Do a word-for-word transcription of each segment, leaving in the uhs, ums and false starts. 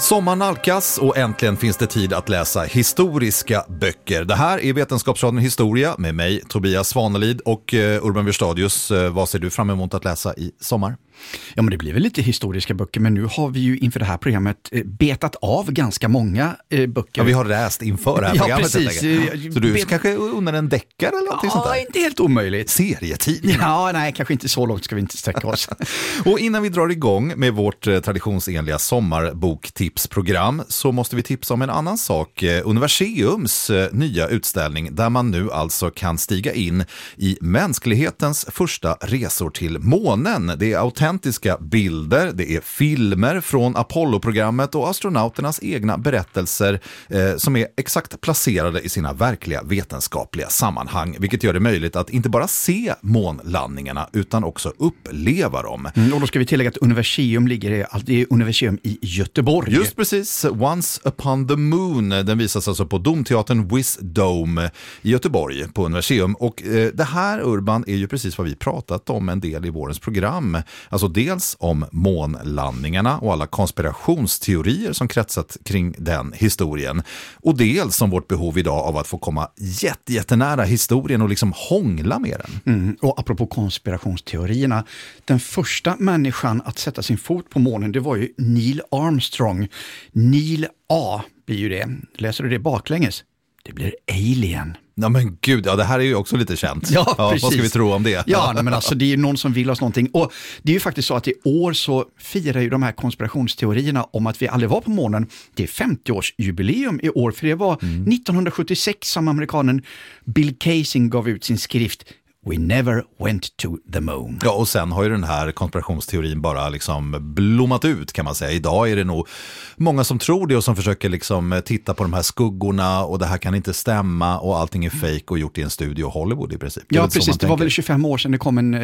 Sommar nalkas och äntligen finns det tid att läsa historiska böcker. Det här är Vetenskapsradion Historia med mig, Tobias Svanelid och uh, Urban Wierstadius. Uh, vad ser du fram emot att läsa i sommar? Ja, men det blir väl lite historiska böcker, men nu har vi ju inför det här programmet eh, betat av ganska många eh, böcker. Ja, vi har läst inför det här ja, programmet. Precis. Så du Bet... kanske under en deckare eller någonting ja, sånt där? Ja, inte helt omöjligt. Serietidning? Ja, nej, kanske inte så långt ska vi inte sträcka oss. Och innan vi drar igång med vårt eh, traditionsenliga sommarboktipsprogram så måste vi tipsa om en annan sak. Eh, Universiums eh, nya utställning där man nu alltså kan stiga in i mänsklighetens första resor till månen. Det är autentiska bilder, det är filmer från Apollo-programmet och astronauternas egna berättelser eh, som är exakt placerade i sina verkliga vetenskapliga sammanhang, vilket gör det möjligt att inte bara se månlandningarna utan också uppleva dem. Mm, och då ska vi tillägga att Universium ligger i, det är Universium i Göteborg. Just precis, Once upon the Moon, den visas alltså på Domteatern Wisdome i Göteborg på Universium, och eh, det här, Urban, är ju precis vad vi pratat om en del i vårens program. Alltså dels om månlandningarna och alla konspirationsteorier som kretsat kring den historien. Och dels om vårt behov idag av att få komma jätte, jättenära historien och liksom hångla med den. Mm, och apropå konspirationsteorierna, den första människan att sätta sin fot på månen, det var ju Neil Armstrong. Neil A blir ju det. Läser du det baklänges? Det blir Alien. Ja, men gud, ja, det här är ju också lite känt. Ja, ja, precis. Vad ska vi tro om det? Ja, nej, men alltså det är ju någon som vill oss någonting. Och det är ju faktiskt så att i år så firar ju de här konspirationsteorierna om att vi aldrig var på månen. Det är femtio-årsjubileum i år, för det var mm. nittonhundrasjuttiosex som amerikanen Bill Kaysing gav ut sin skrift We never went to the moon. Ja, och sen har ju den här konspirationsteorin bara liksom blommat ut, kan man säga. Idag är det nog många som tror det och som försöker liksom titta på de här skuggorna och det här kan inte stämma och allting är fake och gjort i en studio i Hollywood i princip. Ja, precis. Det var väl tjugofem år sedan det kom en,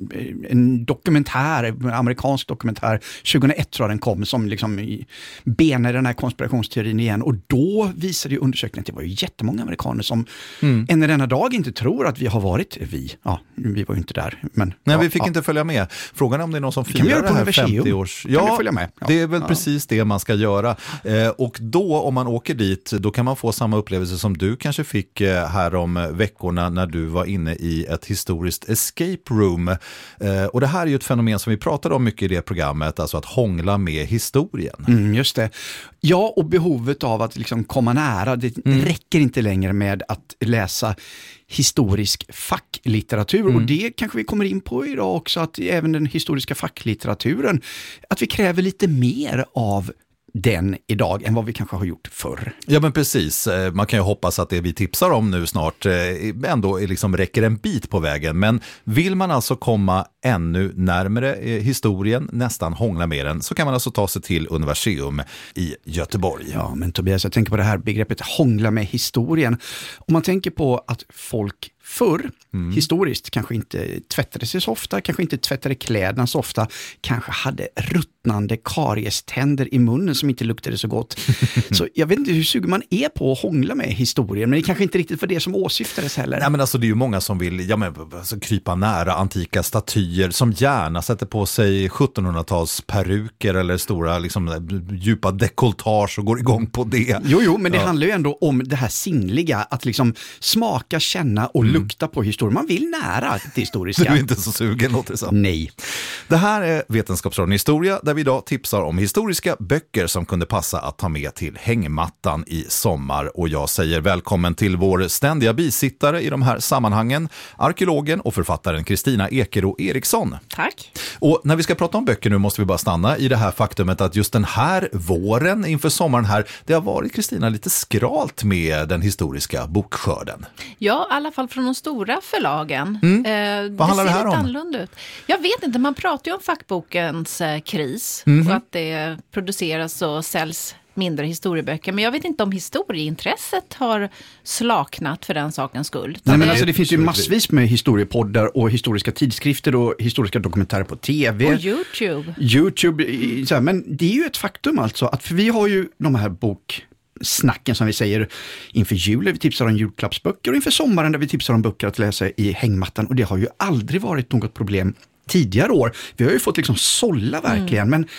en dokumentär, en amerikansk dokumentär. tjugohundraett tror jag den kom, som liksom benade den här konspirationsteorin igen. Och då visade ju undersökningen att det var ju jättemånga amerikaner som mm. än i denna dag inte tror att vi har varit vi. Ja, vi var ju inte där. Men, Nej, ja, vi fick ja. inte följa med. Frågan är om det är någon som firar det, det här femtio års... Ja, kan vi följa med? Ja. Det är väl ja. precis det man ska göra. Eh, och då, om man åker dit, då kan man få samma upplevelse som du kanske fick eh, här om veckorna när du var inne i ett historiskt escape room. Eh, och det här är ju ett fenomen som vi pratade om mycket i det programmet, alltså att hångla med historien. Mm, just det. Ja, och behovet av att liksom komma nära. Det mm. räcker inte längre med att läsa historisk facklitteratur. Mm. Och det kanske vi kommer in på idag också, att även den historiska facklitteraturen, att vi kräver lite mer av den idag än vad vi kanske har gjort förr. Ja, men precis. Man kan ju hoppas att det vi tipsar om nu snart ändå liksom räcker en bit på vägen. Men vill man alltså komma ännu närmare historien, nästan hångla med den, så kan man alltså ta sig till Universium i Göteborg. Ja, men Tobias, jag tänker på det här begreppet hångla med historien. Om man tänker på att folk förr, mm. historiskt, kanske inte tvättade sig så ofta, kanske inte tvättade kläderna så ofta, kanske hade ruttnande karieständer i munnen som inte luktade så gott. Så jag vet inte hur sugen man är på att hångla med historien, men det kanske inte riktigt för det som åsyftades heller. Nej, men alltså det är ju många som vill ja, men, alltså, krypa nära antika statyer, som gärna sätter på sig sjuttonhundratals peruker eller stora liksom, djupa dekoltage och går igång på det. Jo, jo, men det ja. handlar ju ändå om det här sinnliga, att liksom smaka, känna och mm. lukta på historien. Man vill nära det historiska. Du är inte så sugen, låter det så. Nej. Det här är Vetenskapsradion Historia, där vi idag tipsar om historiska böcker som kunde passa att ta med till hängmattan i sommar. Och jag säger välkommen till vår ständiga bisittare i de här sammanhangen, arkeologen och författaren Kristina Ekero Eriksson. Tack. Och när vi ska prata om böcker nu måste vi bara stanna i det här faktumet att just den här våren inför sommaren här, det har varit, Kristina, lite skralt med den historiska bokskörden. Ja, i alla fall från de stora förlagen. Mm. Eh, Vad handlar det här lite om? Annorlunda ut. Jag vet inte, man pratar ju om fackbokens eh, kris Mm. och att det produceras och säljs mindre historieböcker, men jag vet inte om historieintresset har slaknat för den sakens skull. Nej, men det... alltså, det finns ju massvis med historiepoddar och historiska tidskrifter och historiska dokumentärer på tv. Och YouTube. YouTube, så här, men det är ju ett faktum alltså, att för vi har ju de här bok... snacken som vi säger inför julen. Vi tipsar om julklappsböcker och inför sommaren där vi tipsar om böcker att läsa i hängmattan, och det har ju aldrig varit något problem tidigare år. Vi har ju fått liksom sålla verkligen, mm. men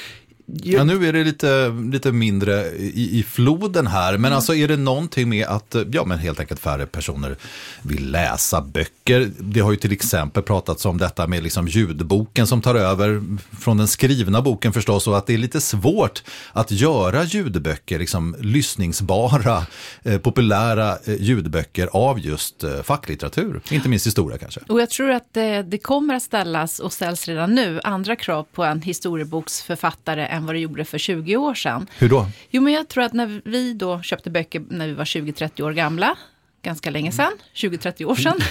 Ja, nu är det lite, lite mindre i, i floden här, men mm. alltså är det någonting med att ja, men helt enkelt färre personer vill läsa böcker? Det har ju till exempel pratats om detta med liksom ljudboken som tar över från den skrivna boken förstås, och att det är lite svårt att göra ljudböcker, liksom lyssningsbara, eh, populära eh, ljudböcker av just eh, facklitteratur, inte minst historia kanske. Och jag tror att det, det kommer att ställas och ställs redan nu andra krav på en historieboksförfattare än vad det gjorde för tjugo år sedan. Hur då? Jo, men jag tror att när vi då köpte böcker när vi var tjugo till trettio år gamla, ganska länge sedan, tjugo till trettio år sedan,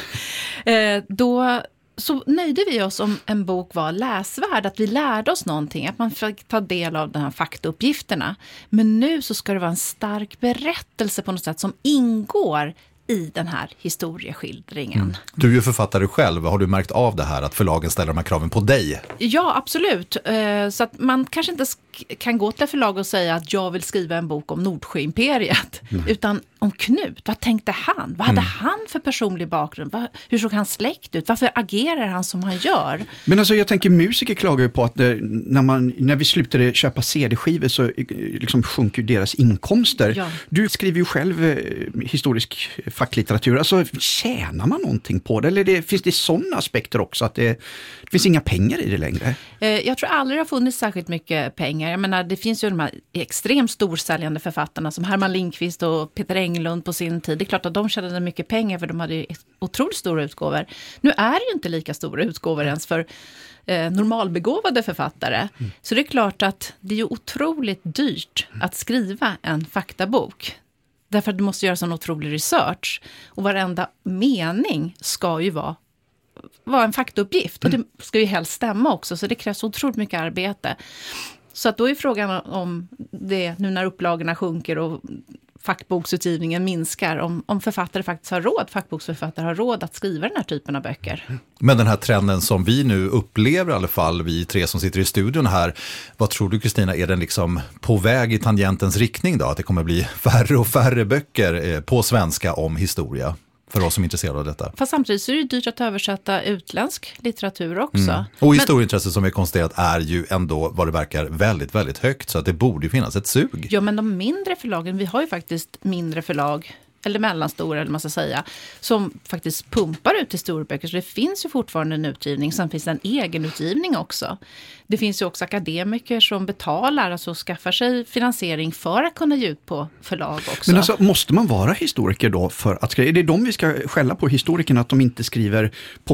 eh, då så nöjde vi oss om en bok var läsvärd, att vi lärde oss någonting, att man fick ta del av de här faktauppgifterna. Men nu så ska det vara en stark berättelse på något sätt som ingår i den här historieskildringen. Mm. Du är ju författare själv. Har du märkt av det här, att förlagen ställer de här kraven på dig? Ja, absolut. Så att man kanske inte kan gå till förlag och säga att jag vill skriva en bok om Nordsjöimperiet, mm. utan om Knut. Vad tänkte han? Vad hade mm. han för personlig bakgrund? Hur såg hans släkt ut? Varför agerar han som han gör? Men alltså jag tänker, musiker klagar ju på att det, när, man, när vi slutade köpa C D-skivor så liksom sjunker deras inkomster. Ja. Du skriver ju själv eh, historisk facklitteratur. Alltså tjänar man någonting på det? Eller det, finns det sådana aspekter också? Att det, det finns inga pengar i det längre? Eh, jag tror aldrig det har funnits särskilt mycket pengar. Jag menar, det finns ju de här extremt storsäljande författarna som Herman Lindqvist och Peter Englund på sin tid. Det är klart att de tjänade mycket pengar för de hade ju otroligt stora utgåvor. Nu är det ju inte lika stora utgåvor ens för eh, normalbegåvade författare. Mm. Så det är klart att det är ju otroligt dyrt att skriva en faktabok. Därför att du måste göra sån otrolig research. Och varenda mening ska ju vara, vara en faktauppgift. Mm. Och det ska ju helst stämma också. Så det krävs otroligt mycket arbete. Så att då är frågan om det, nu när upplagorna sjunker och fackboksutgivningen minskar, om, om författare faktiskt har råd, fackboksförfattare har råd att skriva den här typen av böcker. Men den här trenden som vi nu upplever i alla fall, vi tre som sitter i studion här, vad tror du Kristina, är den liksom på väg i tangentens riktning då? Att det kommer bli färre och färre böcker på svenska om historia? För oss som är intresserade av detta. Fast samtidigt så är det dyrt att översätta utländsk litteratur också. Mm. Och historieintresset som vi konstaterat är ju ändå vad det verkar väldigt, väldigt högt. Så att det borde ju finnas ett sug. Ja, men de mindre förlagen, vi har ju faktiskt mindre förlag, eller mellanstora eller man ska säga, som faktiskt pumpar ut historieböcker. Så det finns ju fortfarande en utgivning. Sen finns det en egen utgivning också. Det finns ju också akademiker som betalar, alltså skaffar sig finansiering för att kunna ge ut på förlag också. Men alltså, måste man vara historiker då för att skriva? Är det de vi ska skälla på, historikerna, att de inte skriver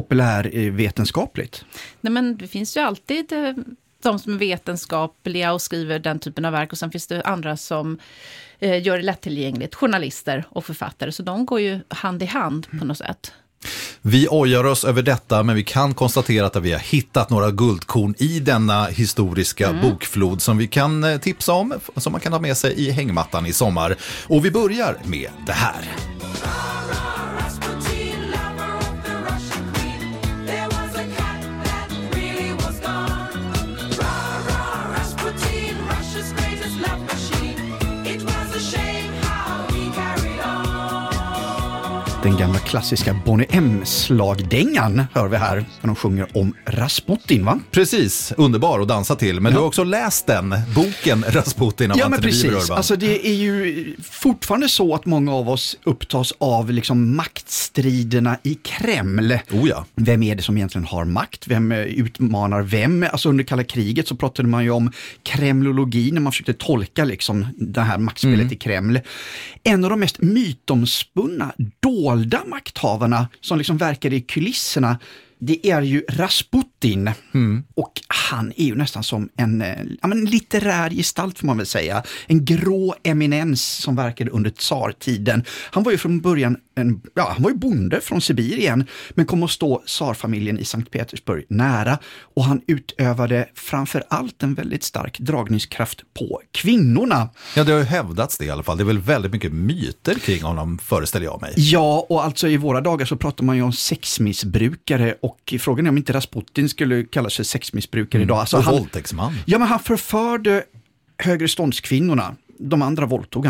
populärvetenskapligt? Nej, men det finns ju alltid de som är vetenskapliga och skriver den typen av verk, och sen finns det andra som eh, gör det lättillgängligt, journalister och författare, så de går ju hand i hand på något sätt. Vi ojar oss över detta, men vi kan konstatera att vi har hittat några guldkorn i denna historiska mm. bokflod som vi kan tipsa om, som man kan ha med sig i hängmattan i sommar. Och vi börjar med det här. Den gamla klassiska Bonnie M-slagdängan hör vi här när de sjunger om Rasputin, va? Precis, underbar att dansa till. Men ja. Du har också läst den, boken Rasputin av Ja, Anthony men precis. Bieber. Alltså det är ju fortfarande så att många av oss upptas av liksom maktstriderna i Kreml. Oh ja. Vem är det som egentligen har makt? Vem utmanar vem? Alltså under kalla kriget så pratade man ju om kremlologi när man försökte tolka liksom det här maktspelet mm. i Kreml. En av de mest mytomspunna, dolda makthavarna som liksom verkar i kulisserna, det är ju Rasputin. Mm. Och han är ju nästan som en ja, men litterär gestalt får man väl säga. En grå eminens som verkade under tsartiden. Han var ju från början en, ja, han var ju bonde från Sibirien, men kom att stå tsarfamiljen i Sankt Petersburg nära, och han utövade framför allt en väldigt stark dragningskraft på kvinnorna. Ja, det har ju hävdats det i alla fall. Det är väl väldigt mycket myter kring honom, föreställer jag mig. Ja, och alltså i våra dagar så pratar man ju om sexmissbrukare, och frågan är om inte Rasputin skulle kalla sig sexmissbrukare mm. idag. Alltså och han, våldtäktsman. Ja, men han förförde högre ståndskvinnorna. De andra våldtog han.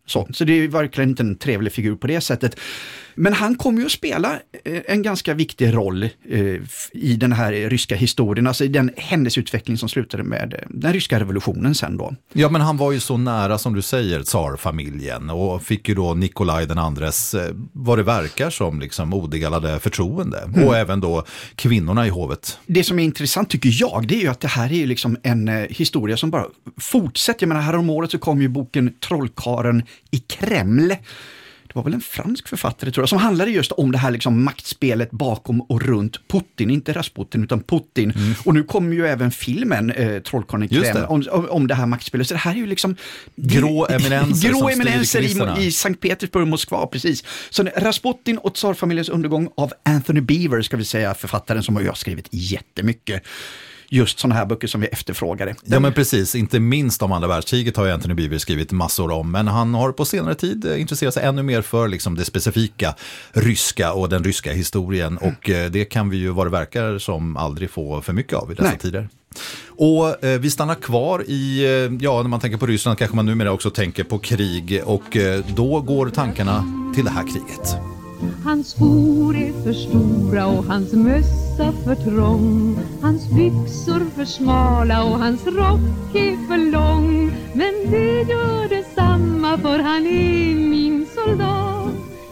Så, så det är verkligen inte en trevlig figur på det sättet. Men han kommer ju att spela en ganska viktig roll eh, i den här ryska historien, alltså i den händelseutveckling som slutade med den ryska revolutionen sen då. Ja, men han var ju så nära som du säger tsarfamiljen och fick ju då Nikolaj den andres, vad det verkar som, liksom odelade förtroende. Mm. Och även då kvinnorna i hovet. Det som är intressant tycker jag, det är ju att det här är ju liksom en eh, historia som bara fortsätter. Jag menar, här om året så kom ju boken Trollkaren i Kreml. Det var väl en fransk författare tror jag, som handlade just om det här liksom maktspelet bakom och runt Putin, inte Rasputin utan Putin. Mm. Och nu kommer ju även filmen eh, Trollkarlen i Kreml det. Om, om det här maktspelet. Så det här är ju liksom grå eminenser, grå eminenser i, i Sankt Petersburg och Moskva, precis. Så Rasputin och tsarfamiljens undergång av Anthony Beevor, ska vi säga, författaren som har skrivit jättemycket. Just sådana här böcker som vi efterfrågade. Ja, men precis, inte minst om andra världskriget har ju Anthony Beevor skrivit massor om, men han har på senare tid intresserat sig ännu mer för liksom det specifika ryska och den ryska historien, mm. och eh, det kan vi ju vad det verkar som aldrig få för mycket av i dessa Nej. tider. Och eh, vi stannar kvar i, eh, ja, när man tänker på Ryssland kanske man numera också tänker på krig, och eh, då går tankarna till det här kriget. Hans skor är för stora och hans mössa för trång. Hans byxor för smala och hans rock är för lång. Men det gör detsamma, för han är min soldat.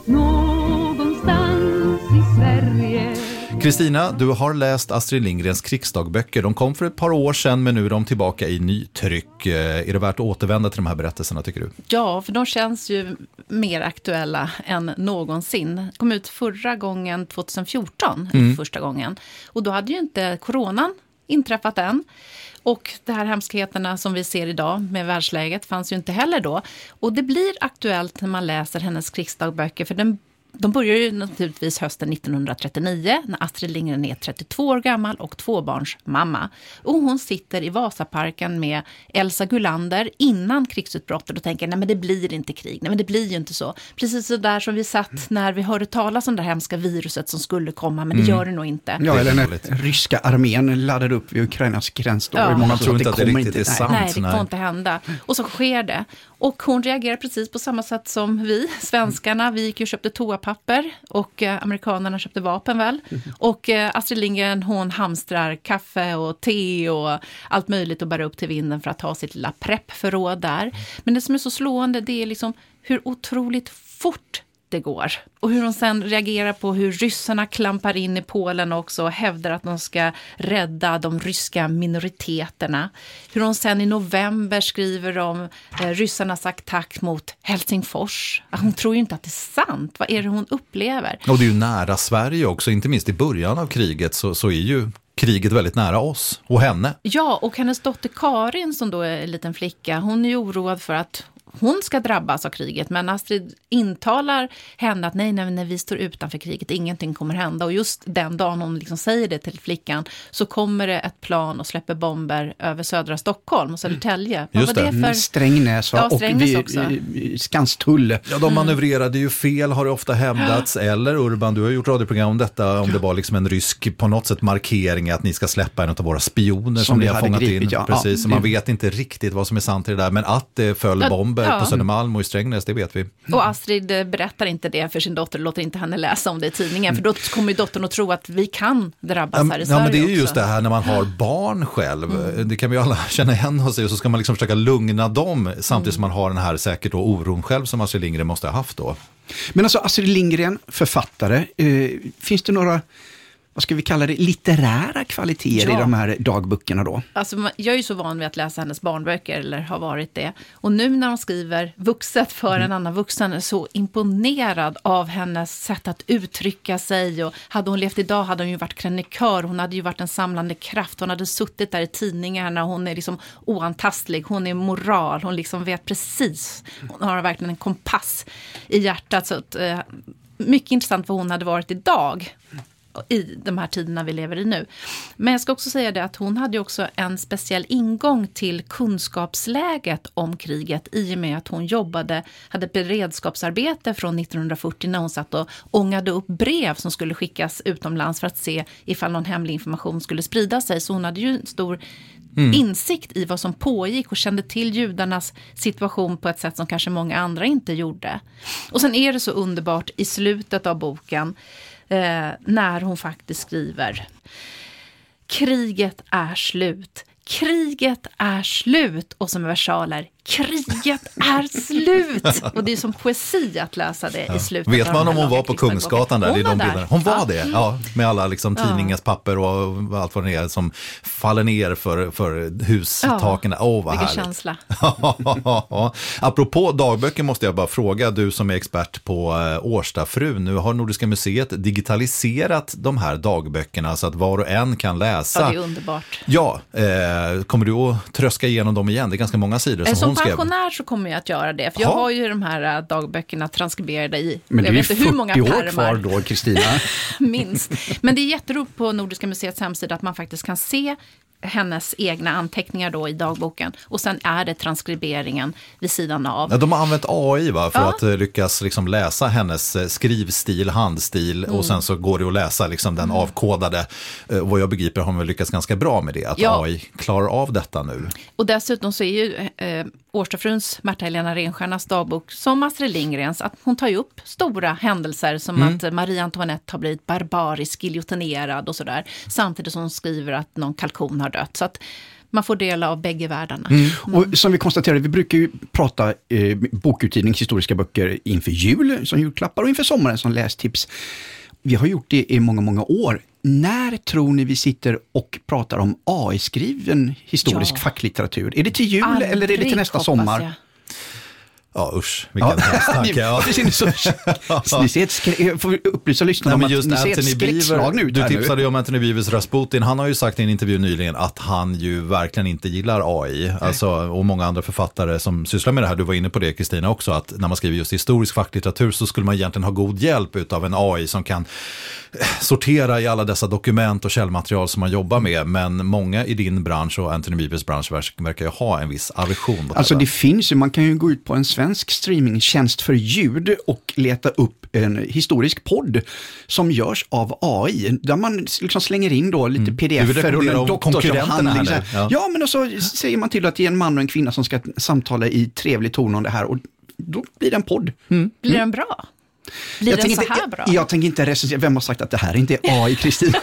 Någonstans i Sverige. Kristina, du har läst Astrid Lindgrens krigsdagböcker. De kom för ett par år sedan, men nu är de tillbaka i nytryck. Är det värt att återvända till de här berättelserna, tycker du? Ja, för de känns ju mer aktuella än någonsin. De kom ut förra gången tjugohundrafjorton, mm. första gången. Och då hade ju inte coronan inträffat än. Och de här hemskheterna som vi ser idag med världsläget fanns ju inte heller då. Och det blir aktuellt när man läser hennes krigsdagböcker, för den De börjar ju naturligtvis hösten nittonhundratrettionio när Astrid Lindgren är trettiotvå år gammal och tvåbarns mamma. Och hon sitter i Vasaparken med Elsa Gulander innan krigsutbrottet och tänker, nej men det blir inte krig, nej men det blir ju inte så. Precis så där som vi satt när vi hörde talas om det hemska viruset som skulle komma, men det mm. gör det nog inte. Ja, eller när ryska armén laddade upp vid Ukrainas gräns då. Ja. Man tror inte att det riktigt inte, är sant. Nej, det får inte hända. Och så sker det. Och hon reagerar precis på samma sätt som vi, svenskarna. Vi gick ju och köpte toapapper och eh, amerikanerna köpte vapen väl. Och eh, Astrid Lindgren, hon hamstrar kaffe och te och allt möjligt och bär upp till vinden för att ha sitt lilla preppförråd där. Men det som är så slående, det är liksom hur otroligt fort det går. Och hur de sen reagerar på hur ryssarna klampar in i Polen också och hävdar att de ska rädda de ryska minoriteterna. Hur de sen i november skriver om eh, ryssarnas attack mot Helsingfors. Hon tror ju inte att det är sant. Vad är det hon upplever? Och det är ju nära Sverige också, inte minst i början av kriget så, så är ju kriget väldigt nära oss och henne. Ja, och hennes dotter Karin som då är en liten flicka, hon är ju oroad för att hon ska drabbas av kriget, men Astrid intalar henne att nej, nej, när vi står utanför kriget, ingenting kommer hända. Och just den dagen hon liksom säger det till flickan så kommer det ett plan och släpper bomber över södra Stockholm och Södertälje. Mm. Just det, det för... Strängnäs, ja, och vi, också. Skanstull. Ja, de manövrerade ju fel har det ofta hävdats. Eller Urban, du har gjort radioprogram om detta, om det var liksom en rysk på något sätt markering att ni ska släppa en av våra spioner som, som ni har fångat gripit, in. Ja. Precis, ja, så man det... vet inte riktigt vad som är sant i det där, men att det föll ja, bomber ja. på Södermalm och i Strängnäs, det vet vi. Och Astrid berättar inte det för sin dotter, låter inte henne läsa om det i tidningen, för då kommer ju dottern att tro att vi kan drabbas ja, här i ja, Sverige. Ja, men det är ju också. Just det här när man har barn själv, mm. det kan vi ju alla känna igen oss i, och så ska man liksom försöka lugna dem samtidigt mm. som man har den här säkert då oron själv som Astrid Lindgren måste ha haft då. Men alltså Astrid Lindgren, författare, eh, finns det några, vad ska vi kalla det, litterära kvaliteter ja. i de här dagböckerna då? Alltså, jag är ju så van vid att läsa hennes barnböcker, eller har varit det. Och nu när hon skriver vuxet för mm. en annan vuxen är så imponerad av hennes sätt att uttrycka sig. Och hade hon levt idag hade hon ju varit krönikör, hon hade ju varit en samlande kraft. Hon hade suttit där i tidningarna, hon är liksom oantastlig, hon är moral, hon liksom vet precis. Hon har verkligen en kompass i hjärtat. Så att, eh, mycket intressant vad hon hade varit idag i de här tiderna vi lever i nu. Men jag ska också säga det att hon hade ju också en speciell ingång till kunskapsläget om kriget i och med att hon jobbade, hade beredskapsarbete från nittonhundrafyrtio när hon satt och ångade upp brev som skulle skickas utomlands för att se ifall någon hemlig information skulle sprida sig. Så hon hade ju en stor mm. insikt i vad som pågick och kände till judarnas situation på ett sätt som kanske många andra inte gjorde. Och sen är det så underbart i slutet av boken eh, när hon faktiskt skriver: kriget är slut. Kriget är slut. Och som versaler: kriget är slut. Och det är som poesi att läsa det ja. i slutet. Vet man om hon var på Kungsgatan där? Hon, det är var, de där. hon var ja. det, ja. Med alla liksom, tidningens papper och allt vad det är som faller ner för, för hustaken. Åh, oh, vad vilken härligt. känsla. Apropå dagböcker måste jag bara fråga, du som är expert på äh, Årstafrun. Nu har Nordiska museet digitaliserat de här dagböckerna så att var och en kan läsa. Ja, det är underbart. Ja, eh, kommer du att tröska igenom dem igen? Det är ganska många sidor som, som hon skrev. Som pensionär så kommer jag att göra det. För jag ha. har ju de här dagböckerna transkriberade i. Men det är jag vet inte hur många år kvar då, Kristina. Minst. Men det är jätteroligt på Nordiska museets hemsida att man faktiskt kan se hennes egna anteckningar då i dagboken. Och sen är det transkriberingen vid sidan av. Ja, de har använt A I va, för ja. att uh, lyckas liksom läsa hennes skrivstil, handstil mm. och sen så går det att läsa liksom den mm. avkodade. Uh, vad jag begriper har man väl lyckats ganska bra med det, att ja. A I klarar av detta nu. Och dessutom så är ju uh, Årstafruns Märta-Helena Renstjärnas dagbok som Astrid Lindgrens, att hon tar ju upp stora händelser som mm. att Marie Antoinette har blivit barbarisk, giljotinerad och sådär. Samtidigt som hon skriver att någon kalkon har dött. Så att man får dela av bägge världarna. Mm. Mm. Och som vi konstaterade, vi brukar ju prata eh, bokutgivning, historiska böcker inför jul som julklappar och inför sommaren som lästips. Vi har gjort det i många, många år. När tror ni vi sitter och pratar om A I-skriven historisk ja. facklitteratur? Är det till jul Aldrig, eller är det till nästa sommar? Jag. Ja, usch, vilken ja. tanke. Ja. Ni ser ett skräck, jag får upplysa lyssnarna om att ni ser ett skräckslag nu. Du tipsade ju om Anthony Beevers Rasputin. Han har ju sagt i en intervju nyligen att han ju verkligen inte gillar A I. Alltså, och många andra författare som sysslar med det här, du var inne på det Kristina också, att när man skriver just historisk facklitteratur så skulle man egentligen ha god hjälp av en A I som kan sortera i alla dessa dokument och källmaterial som man jobbar med. Men många i din bransch och Anthony Beevers bransch verkar ju ha en viss aversion mot alltså det. Det finns ju, man kan ju gå ut på en svensk streamingtjänst för ljud och leta upp en historisk podd som görs av A I, där man liksom slänger in då lite mm. pdf-er och en doktorsavhandling. Ja. ja, men och så säger man till att det är en man och en kvinna som ska samtala i trevlig ton om det här och då blir det en podd. Mm. Blir den bra? Blir jag den så inte, här bra? Jag, jag tänker inte recensera, vem har sagt att det här inte är A I, Kristina?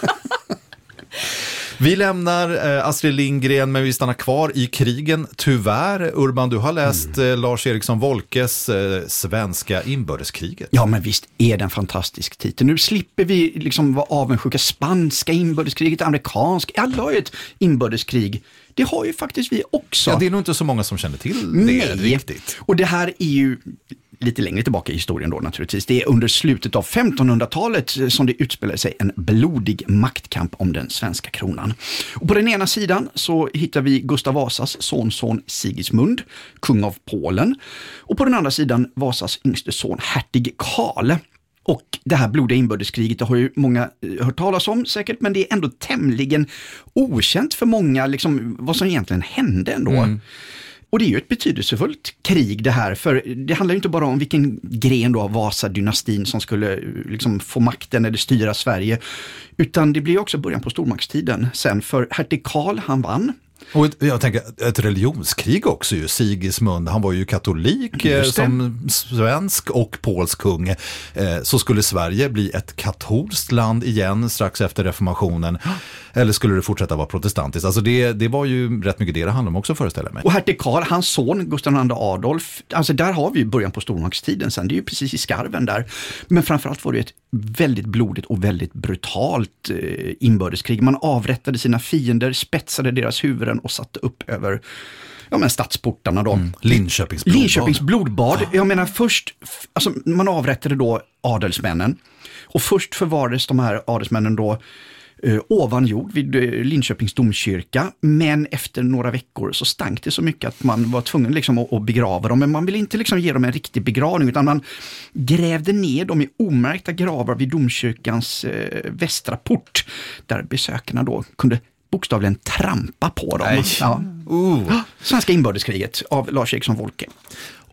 Vi lämnar eh, Astrid Lindgren, men vi stannar kvar i krigen. Tyvärr, Urban, du har läst mm. eh, Lars Eriksson Wolkes eh, Svenska inbördeskriget. Ja, men visst är det en fantastisk titel. Nu slipper vi liksom vara avundsjuka. Spanska inbördeskriget, amerikansk, alla har ju ett inbördeskrig. Det har ju faktiskt vi också. Ja, det är nog inte så många som känner till det. Nej. Riktigt. Och det här är ju lite längre tillbaka i historien då naturligtvis. Det är under slutet av femtonhundratalet som det utspelar sig en blodig maktkamp om den svenska kronan. Och på den ena sidan så hittar vi Gustav Vasas sonson Sigismund, kung av Polen. Och på den andra sidan Vasas yngste son, hertig Karl. Och det här blodiga inbördeskriget, det har ju många hört talas om säkert, men det är ändå tämligen okänt för många liksom, vad som egentligen hände ändå. Mm. Och det är ju ett betydelsefullt krig det här, för det handlar ju inte bara om vilken gren då av Vasa-dynastin som skulle liksom få makten eller styra Sverige, utan det blir också början på stormaktstiden sen, för hertig Karl, han vann. Och ett, jag tänker, ett religionskrig också ju. Sigismund, han var ju katolik eh, som svensk och polsk kung. Eh, så skulle Sverige bli ett katolskt land igen strax efter reformationen. Eller skulle det fortsätta vara protestantiskt? Alltså det, det var ju rätt mycket det det handlade om också, föreställer mig. Och hertig Karl, hans son Gustav den andre Adolf, alltså där har vi ju början på stormaktstiden sen. Det är ju precis i skarven där. Men framförallt var det ett väldigt blodigt och väldigt brutalt eh, inbördeskrig. Man avrättade sina fiender, spetsade deras huvuden och satte upp över ja, men stadsportarna då. Mm. Linköpings blodbad. Linköpings blodbad. Jag menar först, alltså man avrättade då adelsmännen. Och först förvarades de här adelsmännen då eh, ovan jord vid eh, Linköpings domkyrka. Men efter några veckor så stank det så mycket att man var tvungen liksom att, att begrava dem. Men man ville inte liksom ge dem en riktig begravning, utan man grävde ner dem i omärkta gravar vid domkyrkans eh, västra port. Där besökarna då kunde bokstavligen trampa på dem. Ja. Uh. Svenska inbördeskriget av Lars Eriksson Wolke.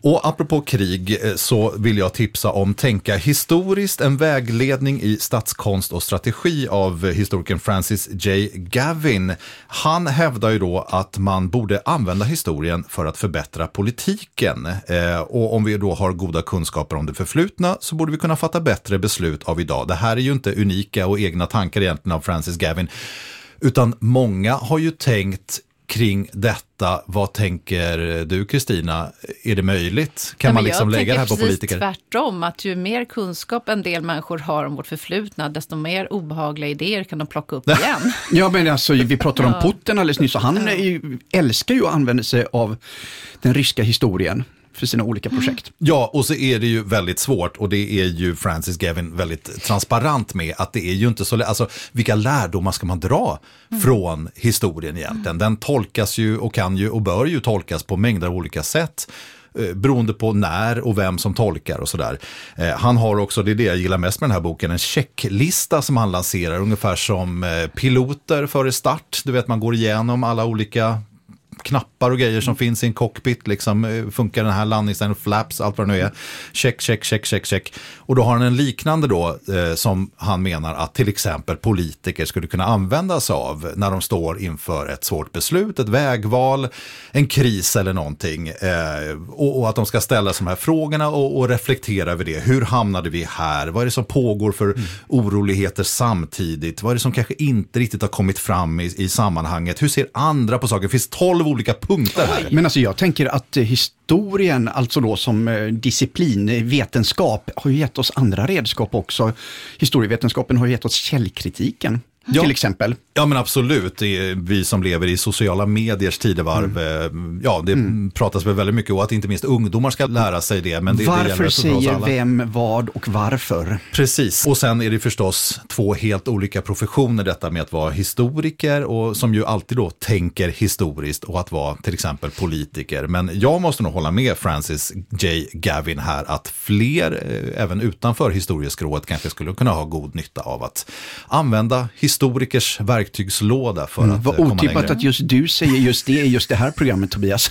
Och apropå krig så vill jag tipsa om Tänka historiskt, en vägledning i statskonst och strategi av historikern Francis J. Gavin. Han hävdar ju då att man borde använda historien för att förbättra politiken. Eh, och om vi då har goda kunskaper om det förflutna så borde vi kunna fatta bättre beslut av idag. Det här är ju inte unika och egna tankar egentligen av Francis Gavin, utan många har ju tänkt kring detta. Vad tänker du, Kristina? Är det möjligt? Kan Nej, man liksom lägga det här på politiker? Jag tänker tvärtom, att ju mer kunskap en del människor har om vårt förflutna, desto mer obehagliga idéer kan de plocka upp igen. Ja, men alltså, vi pratade om Putin alldeles nyss, och han är ju, älskar ju att använda sig av den ryska historien för sina olika projekt. Ja, och så är det ju väldigt svårt, och det är ju Francis Gavin väldigt transparent med, att det är ju inte så, alltså vilka lärdomar ska man dra mm. från historien egentligen? Den tolkas ju och kan ju och bör ju tolkas på mängder av olika sätt, eh, beroende på när och vem som tolkar och sådär. Eh, han har också, det är det jag gillar mest med den här boken, en checklista som han lanserar, ungefär som eh, piloter före start. Du vet, man går igenom alla olika knappar och grejer som mm. finns i en cockpit, liksom, funkar den här landningsen, flaps, allt vad det nu är. Check, check, check, check, check. Och då har han en liknande då eh, som han menar att till exempel politiker skulle kunna använda sig av när de står inför ett svårt beslut, ett vägval, en kris eller någonting. Eh, och, och att de ska ställa de här frågorna och, och reflektera över det. Hur hamnade vi här? Vad är det som pågår för mm. oroligheter samtidigt? Vad är det som kanske inte riktigt har kommit fram i, i sammanhanget? Hur ser andra på saker? Det finns tolv olika punkter här. Men alltså jag tänker att historien, alltså då som disciplin, vetenskap, har ju gett oss andra redskap också. Historievetenskapen har ju gett oss källkritiken. Ja. Till exempel. Ja, men absolut. Det är vi som lever i sociala mediers tidevarv. Mm. Ja, det mm. pratas väl väldigt mycket om att inte minst ungdomar ska lära sig det. Men det varför det säger vem, vad och varför? Precis. Och sen är det förstås två helt olika professioner, detta med att vara historiker och som ju alltid då tänker historiskt, och att vara till exempel politiker. Men jag måste nog hålla med Francis J. Gavin här att fler, även utanför historieskrået, kanske skulle kunna ha god nytta av att använda historisk historikers verktygslåda för mm, att vad komma otippat längre. Att just du säger just det i just det här programmet, Tobias.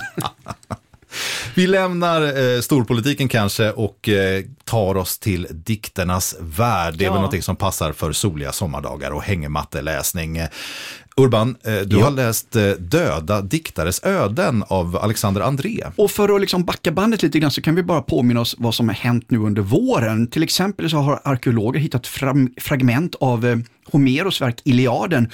Vi lämnar eh, storpolitiken kanske och eh, tar oss till dikternas värld. Det är ja. väl något som passar för soliga sommardagar och hängmatteläsning. Urban, eh, du ja. har läst eh, Döda diktares öden av Alexander André. Och för att liksom backa bandet lite grann så kan vi bara påminna oss vad som har hänt nu under våren. Till exempel så har arkeologer hittat fram, fragment av eh, Homeros verk Iliaden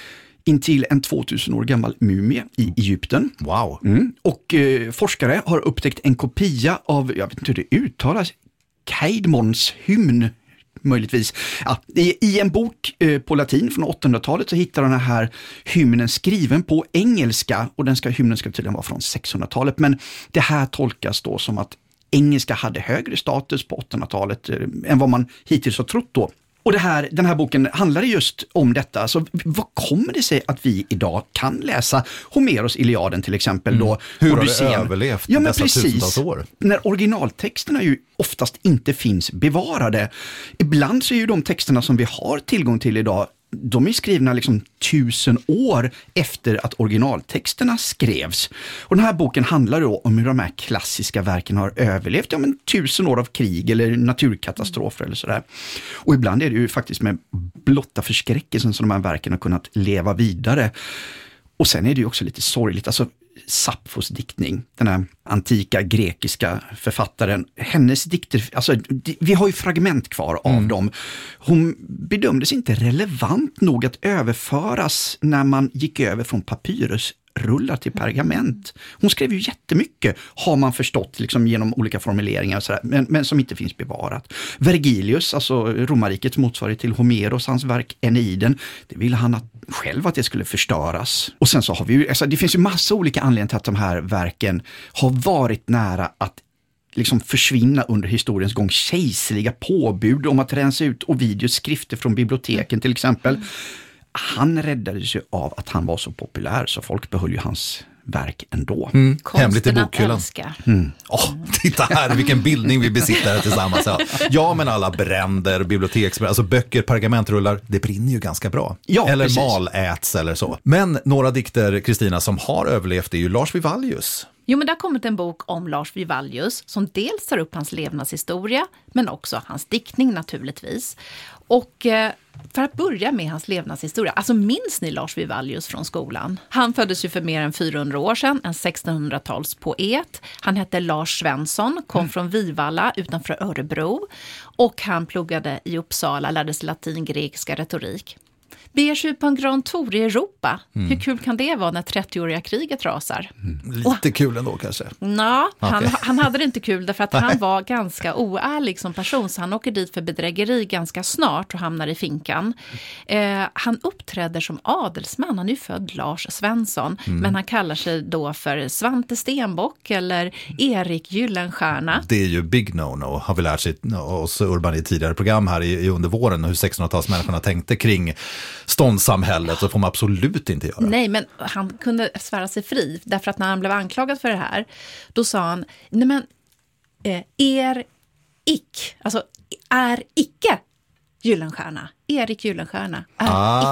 intill en tvåtusen år gammal mumie i Egypten. Wow. Mm. Och eh, forskare har upptäckt en kopia av, jag vet inte hur det uttalas, Caedmons hymn, möjligtvis. Ja, i, I en bok eh, på latin från åttahundratalet så hittar den här hymnen skriven på engelska, och den ska, hymnen ska tydligen vara från sexhundratalet, men det här tolkas då som att engelska hade högre status på åttahundratalet eh, än vad man hittills har trott då. Och det här, den här boken handlar just om detta. Så vad kommer det sig att vi idag kan läsa Homeros Iliaden till exempel? Då, mm. Hur har Odysseen. det överlevt ja, men dessa precis, tusentals år? När originaltexterna ju oftast inte finns bevarade. Ibland så är ju de texterna som vi har tillgång till idag, de är skrivna liksom tusen år efter att originaltexterna skrevs. Och den här boken handlar då om hur de här klassiska verken har överlevt ja, men tusen år av krig eller naturkatastrofer eller sådär. Och ibland är det ju faktiskt med blotta förskräckelsen som de här verken har kunnat leva vidare. Och sen är det ju också lite sorgligt, alltså Sappfos diktning, den här antika grekiska författaren, hennes dikter, alltså vi har ju fragment kvar av mm. dem. Hon bedömdes inte relevant nog att överföras när man gick över från papyrusrullar till pergament. Hon skrev ju jättemycket, har man förstått liksom genom olika formuleringar och sådär, men, men som inte finns bevarat. Vergilius, alltså romarrikets motsvarighet till Homeros, hans verk Eneiden, det ville han att själv att det skulle förstöras. Och sen så har vi ju, alltså det finns ju massa olika anledningar till att de här verken har varit nära att liksom försvinna under historiens gång. Kejserliga påbud om att rensa ut Ovidius skrifter från biblioteken till exempel. Han räddades ju av att han var så populär så folk behöll ju hans verk ändå. Mm. Hemligt i bokhyllan. Mm. Oh, titta här, vilken bildning vi besitter här tillsammans. Ja, ja men alla bränder, biblioteksbränder, alltså böcker, pergamentrullar, det brinner ju ganska bra. Ja, eller precis. maläts eller så. Men några dikter, Kristina, som har överlevt är ju Lars Vivaldius. Jo, men det har kommit en bok om Lars Vivallius som dels tar upp hans levnadshistoria men också hans diktning naturligtvis. Och eh, för att börja med hans levnadshistoria, alltså minns ni Lars Vivallius från skolan? Han föddes ju för mer än fyrahundra år sedan, en sextonhundratals-poet. Han hette Lars Svensson, kom mm. från Vivalla utanför Örebro och han pluggade i Uppsala, lärde sig latin, grekiska, retorik. beger sig ut på en Grand Tour i Europa. Mm. Hur kul kan det vara när trettioåriga kriget rasar? Mm. Lite och, kul ändå kanske. Ja, okay. han, han hade det inte kul därför att han var ganska oärlig som person. Så han åker dit för bedrägeri ganska snart och hamnar i finkan. Eh, han uppträder som adelsman. Han är ju född Lars Svensson. Mm. Men han kallar sig då för Svante Stenbock eller Erik Gyllenstierna. Det är ju big no-no. Har vi lärt sig oss Urban i tidigare program här i, i under våren. Hur sextonhundratalsmänniskorna tänkte kring ståndssamhället, så får man absolut inte göra. Nej, men han kunde svära sig fri därför att när han blev anklagad för det här, då sa han, nej men eh, er ick, alltså är icke Gyllenstierna. Erik Gyllenstierna är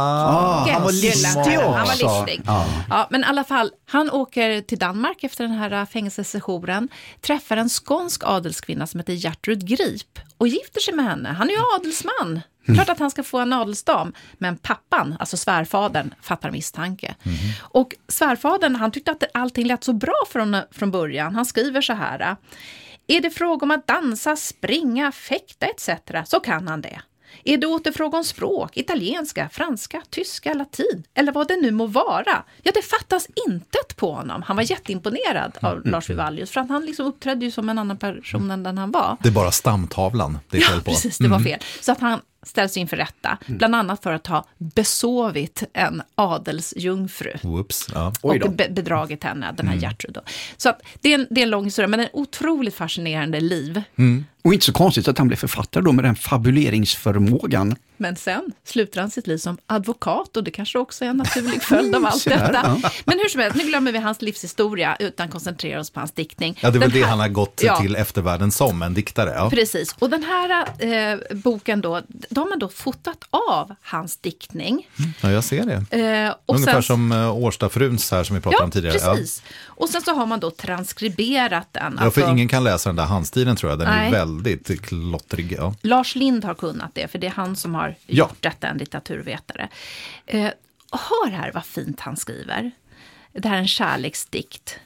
ah, icke han var listig också. Han var listig. Ah. Ja, men i alla fall, han åker till Danmark efter den här fängelsesessionen, träffar en skånsk adelskvinna som heter Gertrud Grip och gifter sig med henne. Han är ju adelsman. Mm. Klart att han ska få en adelsdam, men pappan, alltså svärfadern, fattar misstanke. Mm. Och svärfadern, han tyckte att allting lät så bra från, från början. Han skriver så här: är det fråga om att dansa, springa, fäkta et cetera så kan han det. Är det åter fråga om språk, italienska, franska, tyska, latin eller vad det nu må vara? Ja, det fattas intet på honom. Han var jätteimponerad av mm. Lars Vivallius för att han liksom uppträdde ju som en annan person än den han var. Det är bara stamtavlan det är fel på. Ja, precis, det var fel. Så att han ställs inför rätta, bland annat för att ha besovit en adelsjungfru. Whoops, ja. Och be- bedragit henne, den här mm. Gertrud då. Så att det är, en, det är en lång historia, men en otroligt fascinerande liv. Mm. Och inte så konstigt att han blev författare då med den fabuleringsförmågan. Men sen slutar han sitt liv som advokat och det kanske också är en naturlig följd av allt detta. Ja. Men hur som helst, nu glömmer vi hans livshistoria utan koncentrerar oss på hans diktning. Ja, det är väl den det här, han har gått ja. till eftervärlden som en diktare. Ja. Precis, och den här eh, boken då, de har då fotat av hans diktning. Ja, jag ser det. Eh, och Ungefär sen, som uh, Årstafruns här som vi pratade ja, om tidigare. Precis. Ja, precis. Och sen så har man då transkriberat den. Ja, för alltså, ingen kan läsa den där handstilen tror jag. Den nej. är väldigt klottrig. Ja. Lars Lind har kunnat det, för det är han som har ja. gjort detta, en litteraturvetare. Eh, hör här vad fint han skriver. Det här är en kärleksdikt.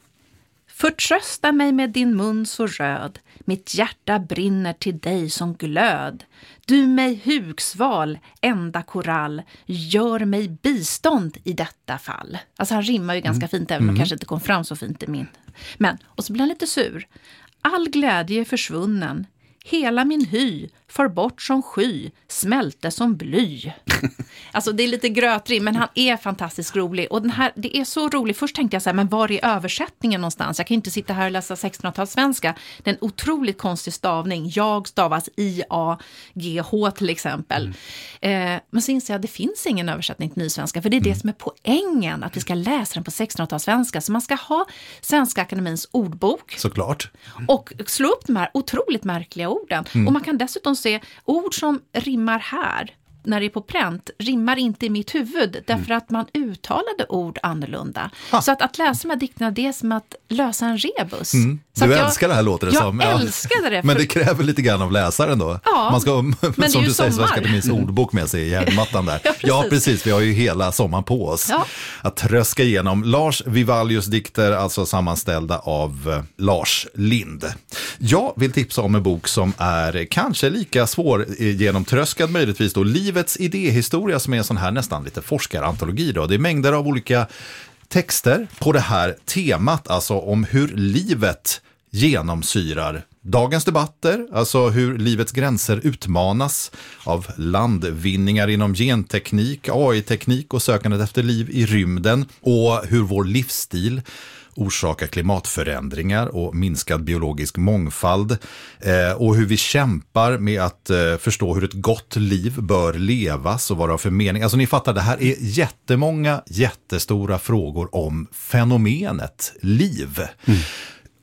Förtrösta mig med din mun så röd, mitt hjärta brinner till dig som glöd. Du mig hugsval, enda korall, gör mig bistånd i detta fall. Alltså han rimmar ju ganska fint, även om mm. kanske inte kom fram så fint i min. Men, och så blir han lite sur. All glädje är försvunnen. Hela min hy far bort som sky, smälte som bly. Alltså det är lite grötrig, men han är fantastiskt rolig. Och den här, det är så roligt. Först tänkte jag så här, men var är översättningen någonstans? Jag kan inte sitta här och läsa sextonhundratals-svenska. Det är en otroligt konstig stavning. Jag stavas I A G H till exempel. Mm. Eh, men så inser jag att det finns ingen översättning till nysvenska. För det är mm. det som är poängen, att vi ska läsa den på sextonhundratals-svenska. Så man ska ha Svenska Akademins ordbok. Såklart. Och slå upp de här otroligt märkliga orden. Mm. Och man kan dessutom se ord som rimmar här när det är på pränt, rimmar inte i mitt huvud därför mm. att man uttalade ord annorlunda. Ha. Så att, att läsa de här dikterna, det är som att lösa en rebus. Mm. Så du jag, älskar det här låter det jag som. Jag älskar det. För... Men det kräver lite grann av läsaren då. Ja, man ska, men som du säger, så ska det minst mm. ordbok med sig i hjärnmattan där. ja, precis. ja, precis. Vi har ju hela sommaren på oss ja. att tröska igenom Lars Vivallius dikter, alltså sammanställda av uh, Lars Lind. Jag vill tipsa om en bok som är kanske lika svår genomtröskad möjligtvis då, Livets idéhistoria, som är en sån här nästan lite forskarantologi då. Det är mängder av olika texter på det här temat, alltså om hur livet genomsyrar dagens debatter, alltså hur livets gränser utmanas av landvinningar inom genteknik, A I-teknik och sökandet efter liv i rymden, och hur vår livsstil orsakar klimatförändringar och minskad biologisk mångfald, eh, och hur vi kämpar med att eh, förstå hur ett gott liv bör levas och vad det har för mening. Alltså ni fattar, det här är jättemånga jättestora frågor om fenomenet liv. Mm.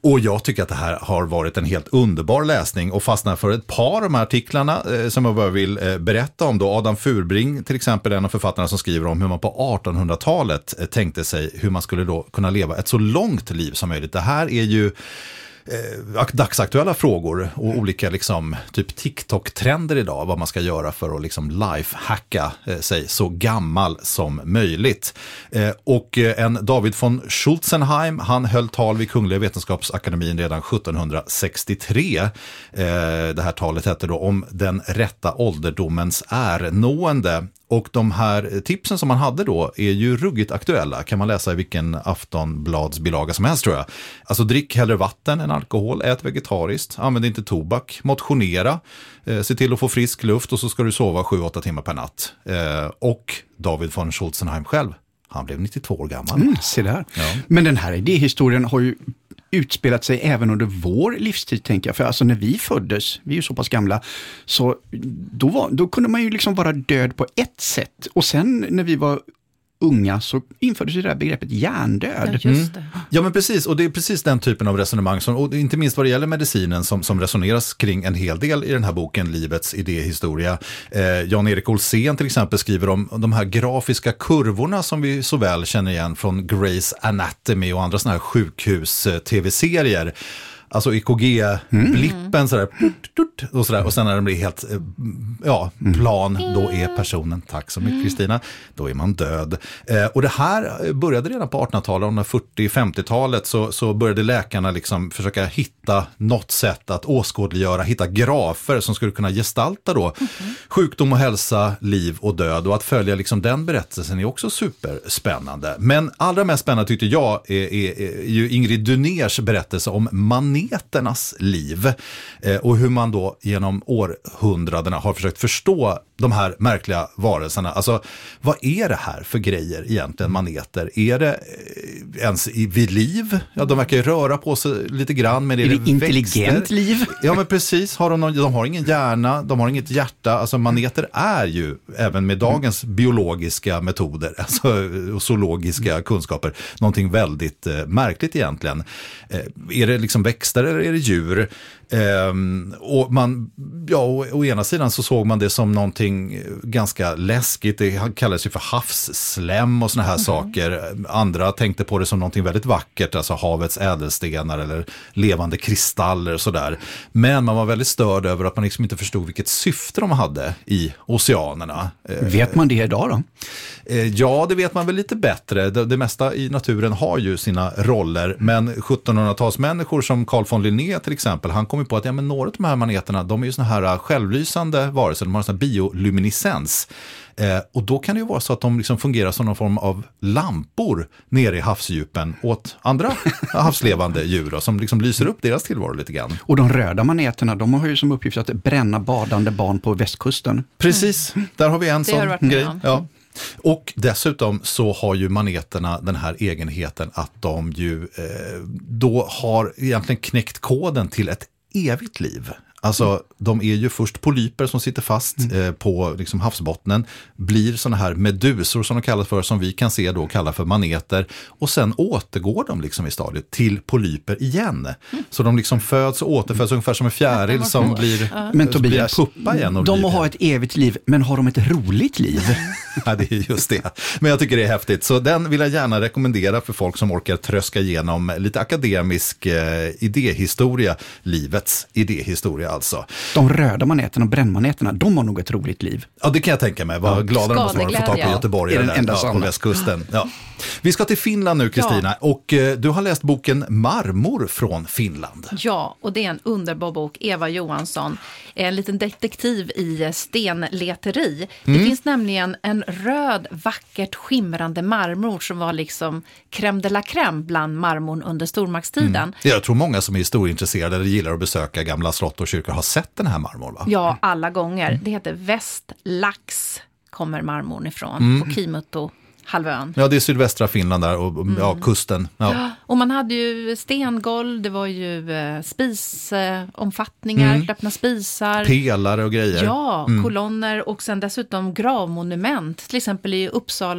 Och jag tycker att det här har varit en helt underbar läsning och fastnar för ett par av de här artiklarna eh, som jag bara vill eh, berätta om. Då Adam Furbring till exempel, en av författarna som skriver om hur man på artonhundratalet eh, tänkte sig hur man skulle då kunna leva ett så långt liv som möjligt. Det här är ju Eh, dagsaktuella frågor och olika liksom, typ TikTok-trender idag, vad man ska göra för att liksom lifehacka eh, sig så gammal som möjligt. Eh, och eh, en David von Schulzenheim, han höll tal vid Kungliga Vetenskapsakademin redan sjuttonhundrasextiotre. Eh, det här talet hette då om den rätta ålderdomens ärnående. Och de här tipsen som man hade då är ju ruggigt aktuella. Kan man läsa i vilken Aftonbladsbilaga som helst tror jag. Alltså drick hellre vatten än alkohol, ät vegetariskt, använd inte tobak, motionera, eh, se till att få frisk luft och så ska du sova sju åtta timmar per natt. Eh, och David von Schulzenheim själv, han blev nittiotvå år gammal. Mm, se där. Ja. Men den här idéhistorien har ju utspelat sig även under vår livstid, tänker jag. För alltså när vi föddes, vi är ju så pass gamla, så då, var, då kunde man ju liksom vara död på ett sätt. Och sen när vi var unga så infördes ju det här begreppet hjärndöd. Ja, just det. Mm. Ja, men precis. Och det är precis den typen av resonemang som, och inte minst vad det gäller medicinen som, som resoneras kring en hel del i den här boken Livets idéhistoria. Eh, Jan-Erik Olsén till exempel skriver om de här grafiska kurvorna som vi så väl känner igen från Grey's Anatomy och andra såna här sjukhus-tv-serier. Alltså E K G-blippen mm. sådär, och, sådär, och sen när den blir helt ja, plan, då är personen, tack så mycket Kristina, då är man död. Eh, och det här började redan på artonhundratalet, under fyrtio-femtiotalet så, så började läkarna liksom försöka hitta något sätt att åskådliggöra, hitta grafer som skulle kunna gestalta då mm. sjukdom och hälsa, liv och död, och att följa liksom den berättelsen är också superspännande. Men allra mest spännande tyckte jag är, är, är ju Ingrid Duners berättelse om maneternas liv eh, och hur man då genom århundradena har försökt förstå de här märkliga varelserna. Alltså, vad är det här för grejer egentligen, maneter? Är det eh, ens i, vid liv? Ja, de verkar ju röra på sig lite grann. Men är, är det, det intelligent växter? liv? Ja, men precis. Har de, någon, de har ingen hjärna, de har inget hjärta. Alltså, maneter är ju, även med dagens mm. biologiska metoder, alltså och zoologiska mm. kunskaper, någonting väldigt eh, märkligt egentligen. Eh, är det liksom växter eller är det djur? Um, och man, ja, å, å ena sidan så såg man det som någonting ganska läskigt. Det kallades ju för havsslem och såna här mm. saker. Andra tänkte på det som någonting väldigt vackert, alltså havets ädelstenar eller levande kristaller och sådär. Men man var väldigt störd över att man liksom inte förstod vilket syfte de hade i oceanerna. Vet man det idag då? Ja, det vet man väl lite bättre. Det, det mesta i naturen har ju sina roller, men sjuttonhundratalsmänniskor som Carl von Linné till exempel, han kom ju på att ja, men några av de här maneterna, de är ju såna här självlysande varelser, de har en sån här bioluminescens. Eh, och då kan det ju vara så att de liksom fungerar som någon form av lampor nere i havsdjupen åt andra havslevande djur då, som liksom lyser upp deras tillvaro lite grann. Och de röda maneterna, de har ju som uppgift att bränna badande barn på västkusten. Precis, mm. där har vi en det sån grej. Ja. Och dessutom så har ju maneterna den här egenheten att de ju eh, då har egentligen knäckt koden till ett evigt liv. Alltså, mm. de är ju först polyper som sitter fast mm. eh, på liksom, havsbottnen, blir såna här medusor som de kallas för, som vi kan se då kalla för maneter, och sen återgår de liksom i stadiet till polyper igen. Mm. Så de liksom föds och återföds ungefär som en fjäril som mm. blir, ja. Men Tobias, blir puppa igen. Och de blir... har ett evigt liv, men har de ett roligt liv? Ja, det är just det. Men jag tycker det är häftigt. Så den vill jag gärna rekommendera för folk som orkar tröska igenom lite akademisk eh, idéhistoria, livets idéhistoria alltså. De röda maneterna och brännmaneterna, de har nog ett roligt liv. Ja, det kan jag tänka mig. Vad ja. glada de måste vara att få tag på Göteborg eller där, ja, på västkusten. Ja. Vi ska till Finland nu, Kristina. Ja. Och eh, du har läst boken Marmor från Finland. Ja, och det är en underbar bok. Eva Johansson, en liten detektiv i stenleteri. Mm. Det finns nämligen en röd, vackert, skimrande marmor som var liksom crème de la crème bland marmorn under stormaktstiden. Mm. Jag tror många som är historieintresserade eller gillar att besöka gamla slott och kyrkor har sett den här marmorn, va? Ja, alla gånger. Mm. Det heter Västlax, kommer marmorn ifrån, mm. på Kimutto. Halvön. Ja, det är sydvästra Finland där och mm. ja, kusten. Ja. Ja, och man hade ju stengolv, det var ju eh, spisomfattningar, mm. öppna spisar. Pelare och grejer. Ja, mm. kolonner och sen dessutom gravmonument. Till exempel i Uppsala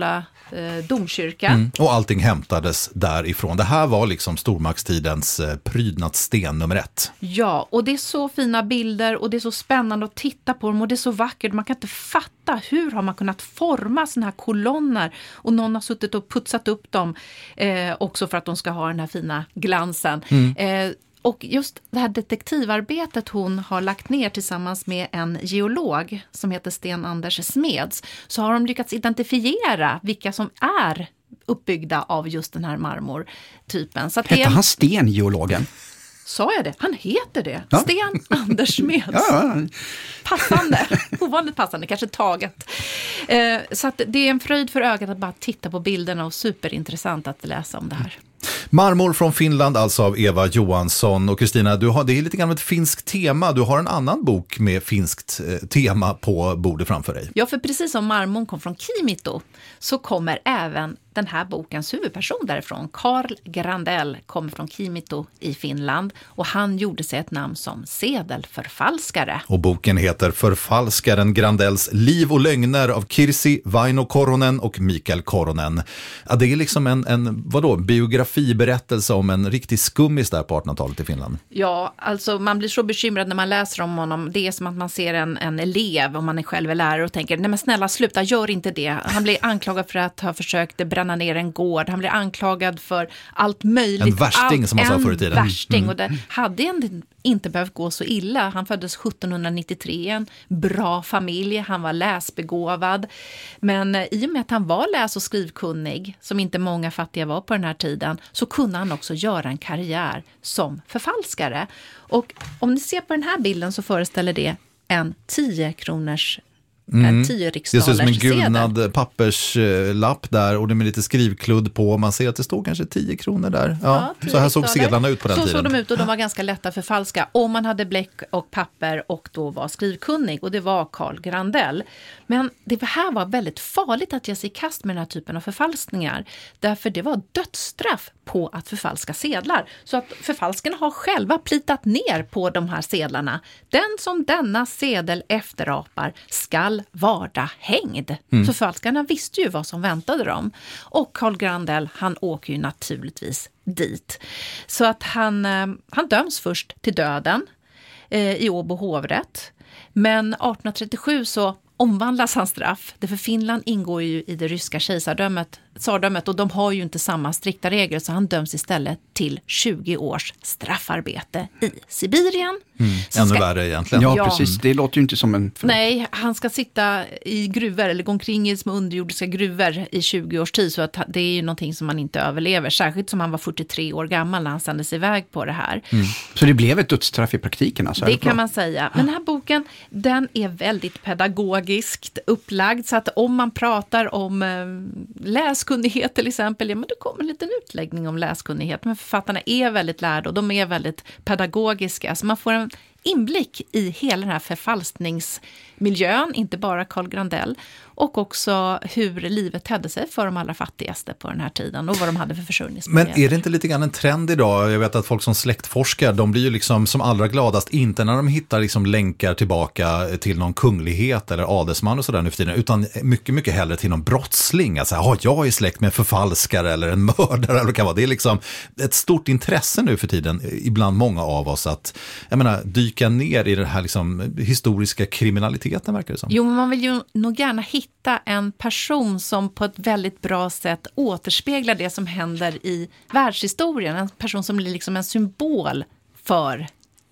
eh, domkyrka. Mm. Och allting hämtades därifrån. Det här var liksom stormaktstidens eh, prydnadssten nummer ett. Ja, och det är så fina bilder och det är så spännande att titta på dem och det är så vackert. Man kan inte fatta hur har man kunnat forma såna här kolonner och någon har suttit och putsat upp dem eh, också för att de ska ha den här fina glansen. Mm. Eh, Och just det här detektivarbetet hon har lagt ner tillsammans med en geolog som heter Sten Anders Smeds, så har de lyckats identifiera vilka som är uppbyggda av just den här marmortypen. Så att Hette det... han Sten, geologen? Sa jag det? Han heter det. Ja. Sten Anders Smeds. Ja. Passande. Ovanligt passande, kanske taget. Eh, så att det är en fröjd för ögat att bara titta på bilderna och superintressant att läsa om det här. Marmor från Finland, alltså av Eva Johansson. Och Kristina, du har, det är lite grann ett finskt tema. Du har en annan bok med finskt eh, tema på bordet framför dig. Ja, för precis som marmorn kom från Kimito så kommer även den här bokens huvudperson därifrån. Carl Grandell kommer från Kimito i Finland och han gjorde sig ett namn som sedelförfalskare. Och boken heter Förfalskaren Grandells liv och lögner av Kirsi Vaino Koronen och Mikael Koronen. Ja, det är liksom en, en vadå, biografiberättelse om en riktig skummis där på artonhundratalet i Finland. Ja, alltså man blir så bekymrad när man läser om honom. Det är som att man ser en, en elev, om man är själv är lärare och tänker, nej men snälla sluta, gör inte det. Han blir anklagad för att ha försökt bränna ner en gård. Han blir anklagad för allt möjligt. En värsting allt, som man sa förr i tiden. En värsting Mm. och det hade en inte behövt gå så illa. Han föddes sjuttonhundranittiotre i en bra familj. Han var läsbegåvad. Men i och med att han var läs- och skrivkunnig, som inte många fattiga var på den här tiden, så kunde han också göra en karriär som förfalskare. Och om ni ser på den här bilden så föreställer det en tio kronors Mm. tio Det ser ut som en riksdaler gulnad papperslapp där och det med lite skrivkludd på. Man ser att det står kanske tio kronor där. Ja, Ja, så här såg riksdaler. sedlarna ut på den så tiden. Så såg de ut och de var ganska lätta för falska om man hade bläck och papper och då var skrivkunnig, och det var Carl Grandell. Men det här var väldigt farligt att ge sig i kast med den här typen av förfalskningar, därför det var dödsstraff på att förfalska sedlar. Så att förfalskarna har själva plitat ner på de här sedlarna. Den som denna sedel efterapar skall varda hängd. Mm. Så förfalskarna visste ju vad som väntade dem. Och Carl Grandell, han åker ju naturligtvis dit. Så att han, han döms först till döden eh, i Åbo hovrätt. Men artonhundratrettiosju så omvandlas hans straff. För Finland ingår ju i det ryska kejsardömet, tsardömet, och de har ju inte samma strikta regler, så han döms istället till tjugo års straffarbete i Sibirien. Mm. Ännu ska... värre egentligen. Ja, Ja. precis. Det låter ju inte som en... Nej, han ska sitta i gruvor eller gå omkring i små underjordiska gruvor i tjugo års tid, så att det är ju någonting som man inte överlever, särskilt som han var fyrtiotre år gammal när han sändes iväg på det här. Mm. Så det blev ett dödsstraff i praktiken alltså? Det är kan bra? man säga. Men den här boken, den är väldigt pedagogiskt upplagd, så att om man pratar om eh, läskunnighet till exempel, ja men det kommer en liten utläggning om läskunnighet, men författarna är väldigt lärda och de är väldigt pedagogiska, så man får en inblick i hela den här förfalskningsmiljön, inte bara Carl Grandell, och också hur livet tedde sig för de allra fattigaste på den här tiden och vad de hade för försörjningsmöjligheter. Men är det inte lite grann en trend idag? Jag vet att folk som släktforskar, de blir ju liksom som allra gladast, inte när de hittar liksom länkar tillbaka till någon kunglighet eller adelsman och sådär nu för tiden, utan mycket, mycket hellre till någon brottsling. Alltså, ja, jag är släkt med en förfalskare eller en mördare eller vad det kan vara. Det är liksom ett stort intresse nu för tiden, ibland många av oss, att jag menar, dyka ner i den här liksom historiska kriminaliteten, verkar det som. Jo, men man vill ju nog gärna hitta en person som på ett väldigt bra sätt återspeglar det som händer i världshistorien. En person som blir liksom en symbol för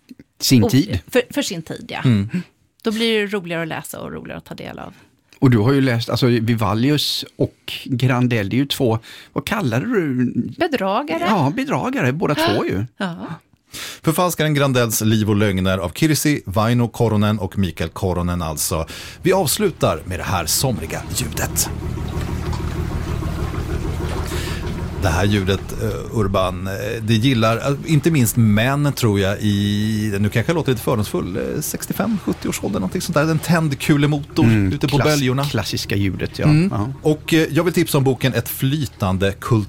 sin tid. För, för sin tid, ja. Mm. Då blir det roligare att läsa och roligare att ta del av. Och du har ju läst, alltså Vivaldius och Grandell, det är ju två, vad kallar du? Bedragare. Ja, bedragare, båda två ju. Ja. Förfalskaren Grandells liv och lögner av Kirsi Vaino Koronen och Mikael Koronen alltså. Vi avslutar med det här somriga ljudet. Det här ljudet, uh, Urban, det gillar uh, inte minst män, tror jag, i, nu kanske jag låter lite fördomsfull, uh, sextiofem sjuttio års ålder, någonting sånt där, en tändkulemotor mm, ute på klass, böljorna. Klassiska ljudet, ja. Mm. ja. Och uh, jag vill tipsa om boken Ett flytande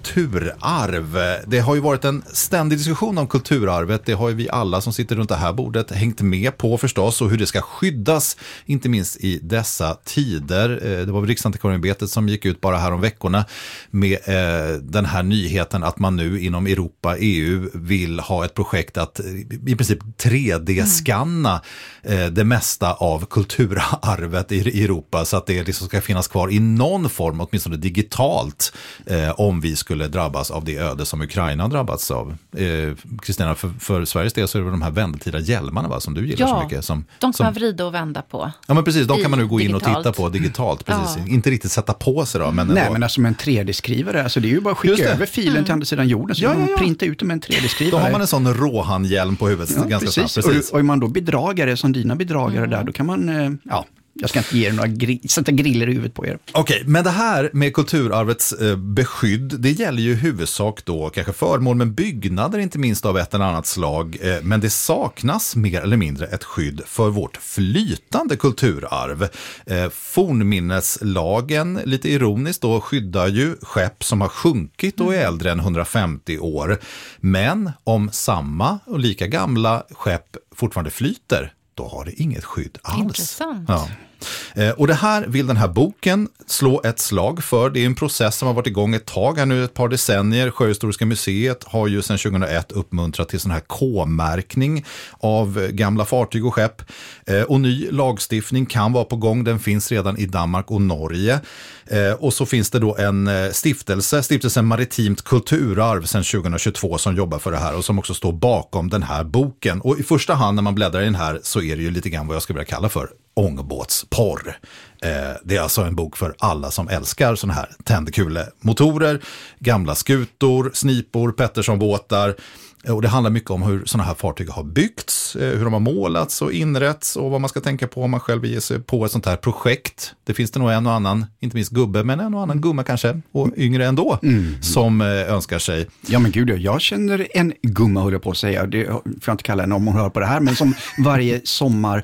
kulturarv. Det har ju varit en ständig diskussion om kulturarvet, det har ju vi alla som sitter runt det här bordet hängt med på förstås, och hur det ska skyddas, inte minst i dessa tider. Uh, det var Riksantikvarieämbetet som gick ut bara här om veckorna med uh, den här nyheten att man nu inom Europa, E U, vill ha ett projekt att i princip tre D-skanna mm. det mesta av kulturarvet i Europa, så att det liksom ska finnas kvar i någon form, åtminstone digitalt, eh, om vi skulle drabbas av det öde som Ukraina drabbats av. Kristina, eh, för, för Sveriges del så är det de här vändtida hjälmarna, va, som du gillar ja, så mycket. Som, de kan som, man vrida och vända på. Ja, men precis, de kan man nu gå in digitalt. och titta på digitalt. Precis. Ja. Inte riktigt sätta på sig då. Men Nej, men alltså med en tre D-skrivare, alltså det är ju bara att skicka över filen mm. till andra sidan jorden, så ja, ja, ja, ja. printa ut dem med en tre D-skrivare. Då har man en sån Rohan-hjälm på huvudet ja, ganska precis. snabbt. Precis. Och, och är man då bedragare som dina bedragare mm. där, då kan man, eh, ja, jag ska inte ge er några gri- sätta griller i huvudet på er. Okej, men det här med kulturarvets eh, beskydd, det gäller ju i huvudsak då kanske föremål, men byggnader inte minst av ett eller annat slag. Eh, men det saknas mer eller mindre ett skydd för vårt flytande kulturarv. Eh, fornminneslagen, lite ironiskt då, skyddar ju skepp som har sjunkit och är äldre än hundrafemtio år. Men om samma och lika gamla skepp fortfarande flyter, då har det inget skydd alls. Intressant. Ja. Eh, och det här vill den här boken slå ett slag för. Det är en process som har varit igång ett tag här nu, ett par decennier. Sjöhistoriska museet har ju sedan tjugohundraett uppmuntrat till sån här K-märkning av gamla fartyg och skepp. Eh, och ny lagstiftning kan vara på gång. Den finns redan i Danmark och Norge. Eh, och så finns det då en eh, stiftelse, stiftelsen Maritimt kulturarv sedan tjugohundratjugotvå, som jobbar för det här och som också står bakom den här boken. Och i första hand när man bläddrar i den här så är det ju lite grann vad jag skulle vilja kalla för ångbåtsporr. Eh, det är alltså en bok för alla som älskar såna här tändkulemotorer, gamla skutor, snipor, Petterssonbåtar. Och det handlar mycket om hur sådana här fartyg har byggts, hur de har målats och inrätts och vad man ska tänka på om man själv ger sig på ett sånt här projekt. Det finns det nog en och annan, inte minst gubbe, men en och annan gumma kanske, och yngre ändå, mm. som önskar sig. Ja men gud, jag känner en gumma, höll jag på att säga, det får jag inte kalla henne om hon hör på det här, men som varje sommar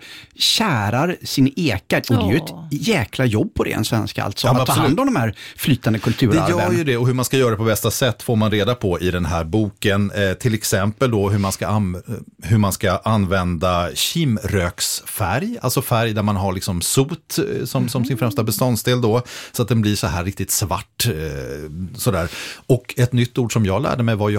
kärar sin eka. Och det är ju ett jäkla jobb på det, en svenska alltså, ja, att ta hand om de här flytande kulturarven. Det gör ju det, och hur man ska göra det på bästa sätt får man reda på i den här boken. Eh, till exempel då hur man ska, an- hur man ska använda kimröksfärg, alltså färg där man har liksom sot som, som sin främsta beståndsdel då, så att den blir så här riktigt svart. Eh, sådär. Och ett nytt ord som jag lärde mig var ju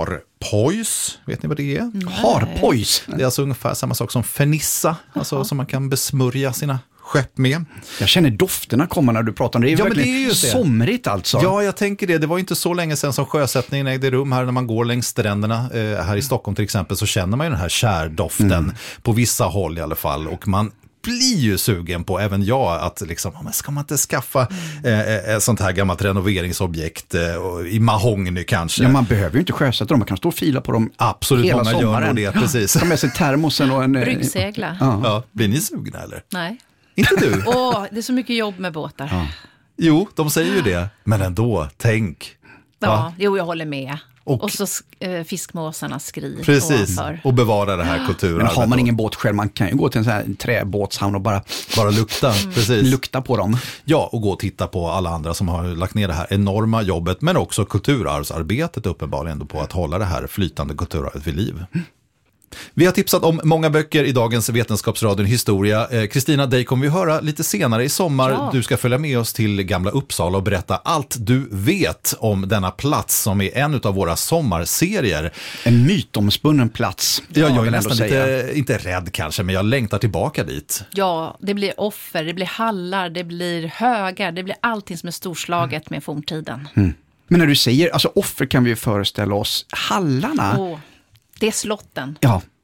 harpojs. Vet ni vad det är? Nej. Harpojs? Det är alltså ungefär samma sak som fernissa, alltså som man kan besmörja sina skepp med. Jag känner dofterna komma när du pratar om det. Det är ja, verkligen men det är somrigt alltså. Ja, jag tänker det. Det var inte så länge sedan som sjösättningen ägde rum här när man går längs stränderna. Eh, här i Stockholm till exempel så känner man ju den här kärdoften mm. på vissa håll i alla fall. Och man blir ju sugen på, även jag, att liksom, men ska man inte skaffa eh, ett sånt här gammalt renoveringsobjekt eh, i mahogny kanske? Ja, man behöver ju inte sjösätta dem, man kan stå och fila på dem. Absolut, hela många sommaren. Gör det, precis. Ta med sig termosen och en... Bryggsegla. Ja. Ja, blir ni sugna eller? Nej. Inte du? Åh, det är så mycket jobb med båtar. Ja. Jo, de säger ju det. Men ändå, tänk. Ja, jo, jag håller med. Och, och så äh, fiskmåsarnas skri. Precis, ovanför. Och bevara det här kulturarvet. Men har man ingen båt själv, man kan ju gå till en sån här träbåtshamn och bara, bara lukta, mm. precis. lukta på dem. Ja, och gå och titta på alla andra som har lagt ner det här enorma jobbet, men också kulturarvsarbetet uppenbarligen på att hålla det här flytande kulturarvet vid liv. Mm. Vi har tipsat om många böcker i dagens Vetenskapsradion Historia. Kristina, dig kommer vi höra lite senare i sommar. Ja. Du ska följa med oss till Gamla Uppsala och berätta allt du vet om denna plats som är en av våra sommarserier. En mytomspunnen plats. Ja, jag är nästan lite, inte rädd kanske, men jag längtar tillbaka dit. Ja, det blir offer, det blir hallar, det blir högar, det blir allting som är storslaget mm. med forntiden. Mm. Men när du säger, alltså offer kan vi föreställa oss hallarna. Oh. Det är slotten. Ja,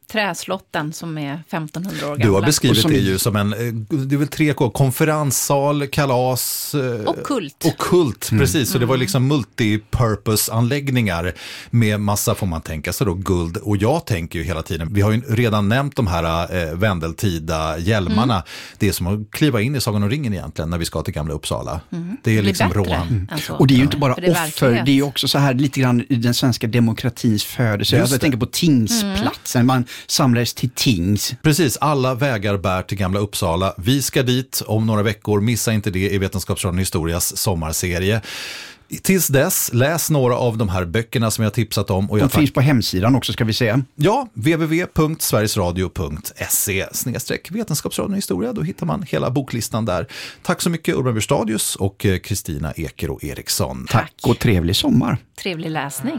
Träslotten som är femtonhundra år gamla. Du har beskrivit som... det ju som en, det är väl tre K, konferenssal, kalas och kult. Och kult, mm. precis. Så det var liksom multipurpose-anläggningar med massa, får man tänka sig då, guld. Och jag tänker ju hela tiden, vi har ju redan nämnt de här eh, vändeltida hjälmarna. Mm. Det är som att kliva in i Sagan om ringen egentligen när vi ska till Gamla Uppsala. Mm. Det är liksom rån. Mm. Och det är ju inte bara det offer, det är ju också så här lite grann i den svenska demokratins födelse. Alltså, jag tänker på tingsplatsen, mm. man samlades till tings. Precis, alla vägar bär till Gamla Uppsala. Vi ska dit om några veckor, missa inte det i Vetenskapsradion Historias sommarserie. Tills dess, läs några av de här böckerna som jag tipsat om. Och de jag finns på hemsidan också, ska vi se. Ja, w w w punkt sverigesradio punkt se snedstreck Vetenskapsradion Historia. Då hittar man hela boklistan där. Tack så mycket Urban Bürstadius och Kristina Ekero Eriksson. Tack och trevlig sommar. Trevlig läsning.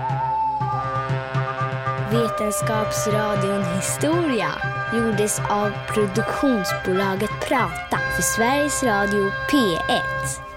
Vetenskapsradion Historia gjordes av produktionsbolaget Prata för Sveriges Radio P ett.